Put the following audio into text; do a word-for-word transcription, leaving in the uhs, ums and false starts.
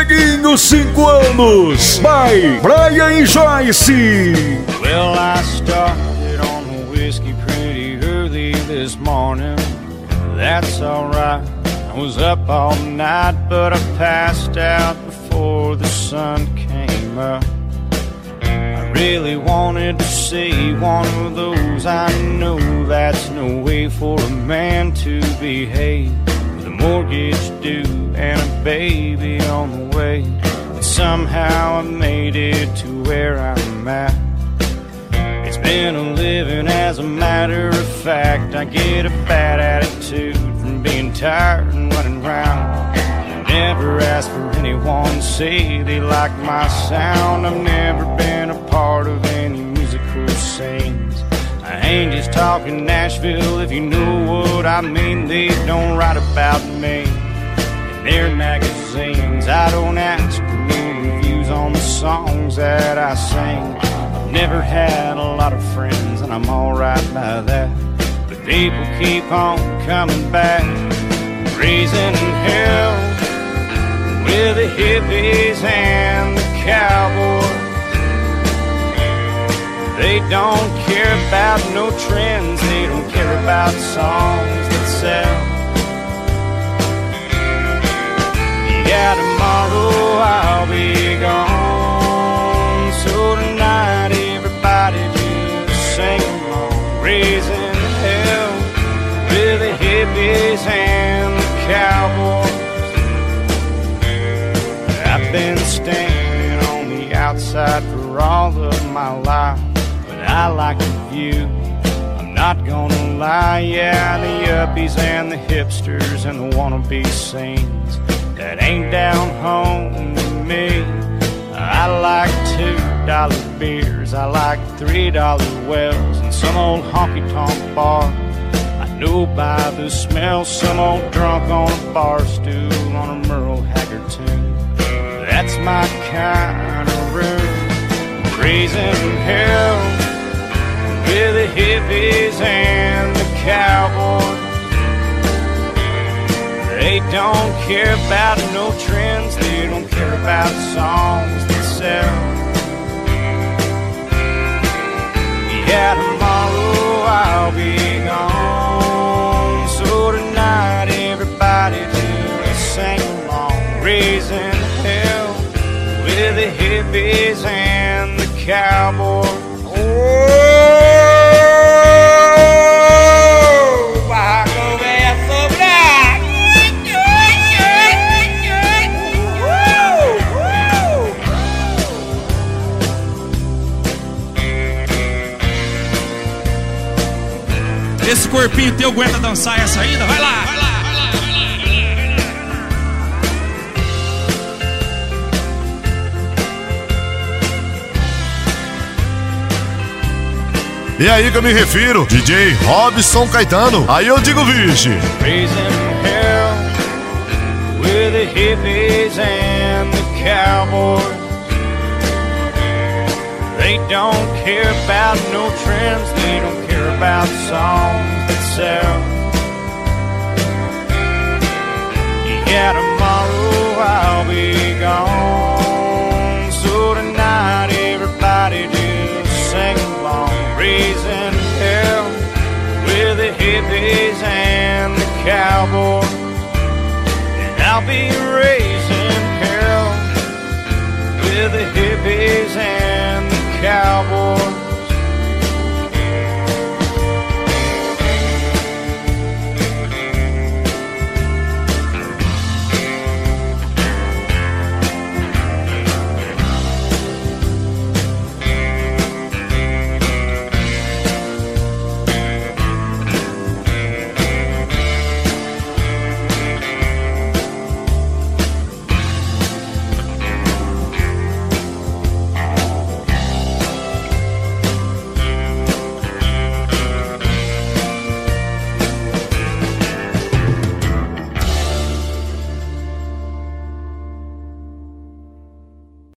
Dieguinho, cinco anos, by Brian e Joyce. Well, I started on the whiskey pretty early this morning. That's alright, I was up all night, but I passed out before the sun came up. I really wanted to see one of those. I know that's no way for a man to behave, with a mortgage due and a baby on the way. But somehow I made it to where I'm at. It's been a living as a matter of fact. I get a bad attitude from being tired and running round. Never asked for anyone to say they like my sound. I've never been a part of any musical scenes. I ain't just talking Nashville, if you know what I mean. They don't write about me in their magazines. I don't ask for new reviews on the songs that I sing. I've never had a lot of friends, and I'm alright by that. But people keep on coming back, raising hell with the hippies and the cowboys. They don't care about no trends, they don't care about songs that sell. Yeah, tomorrow I'll be gone, so tonight everybody just sing along, raising hell with the hippies and the cowboys. I've been standing on the outside for all of my life, but I like the view, I'm not gonna lie. Yeah, the yuppies and the hipsters and the wannabe scenes, that ain't down home to me. I like two dollar beers, I like three dollar wells, and some old honky-tonk bar I know by the smell. Some old drunk on a bar stool on a Merle Haggard tune. That's my kind of room, raising hell with the hippies and the cowboys. They don't care about no trends, they don't care about songs that sell. Yeah, tomorrow I'll be gone, so tonight everybody just sing along, raising hell with the hippies and the cowboys. Oh, Baco Beso Black. Esse corpinho teu aguenta dançar essa ainda? Vai lá, vai lá. E aí que eu me refiro, D J Robson Caetano. Aí eu digo, vixe. Raising hell with the hippies and the cowboys. They don't care about no trends, they don't care about songs that sell. Yeah, tomorrow I'll be gone, so tonight everybody just sing along, raising hell with the hippies and the cowboys. And I'll be raising hell with the hippies and